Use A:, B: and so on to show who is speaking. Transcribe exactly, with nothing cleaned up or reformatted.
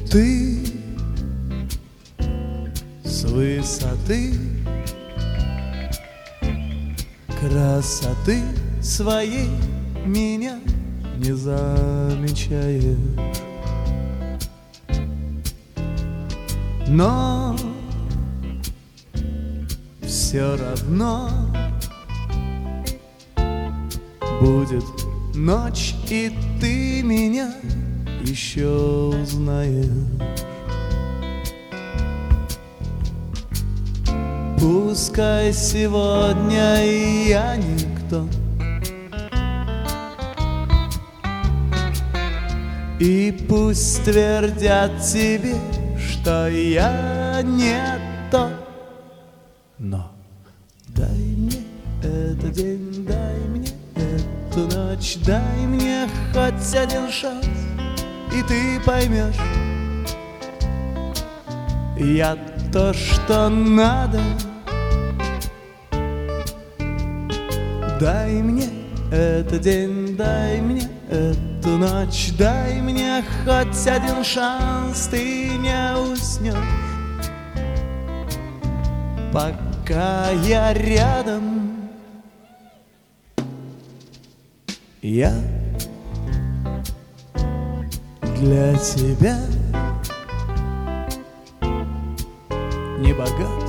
A: ты с высоты красоты своей меня не замечаешь, но все равно будет ночь, и ты меня еще узнаешь. Пускай сегодня я никто, и пусть твердят тебе, что я не то, но дай мне этот день, дай мне эту ночь, дай мне хоть один шанс, и ты поймешь, я то, что надо. Дай мне этот день, дай мне эту ночь, дай мне хоть один шанс, ты не уснешь, пока я рядом. Я для тебя не богат,